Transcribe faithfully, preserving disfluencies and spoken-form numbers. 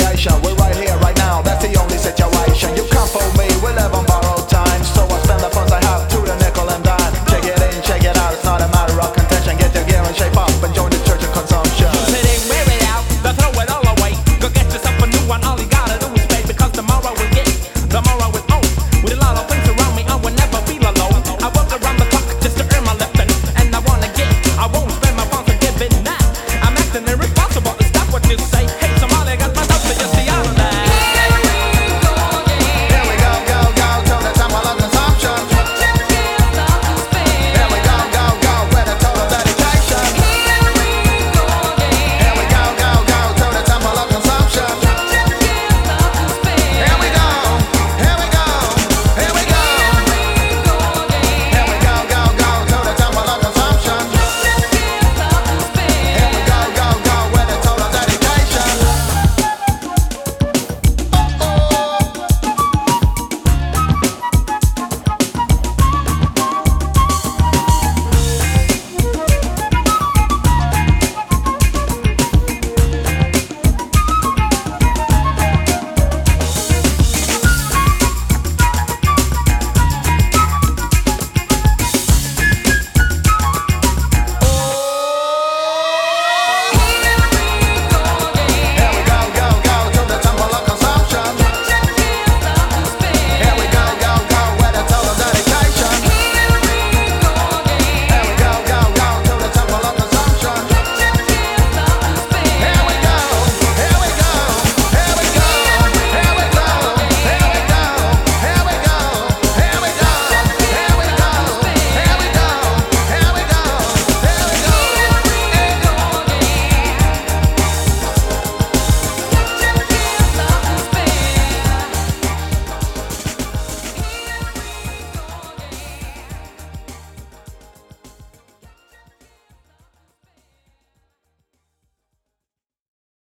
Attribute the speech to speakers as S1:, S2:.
S1: creation. We're right here, right now, that's the only situation. You can't fool me, we live on borrowed time. So I spend the funds I have to the nickel and dime. Check it in, check it out, it's not a matter of contention. Get your gear and shape up and join the church of consumption.
S2: Use it in, wear it out, then throw it all away. Go get yourself a new one, Ollie.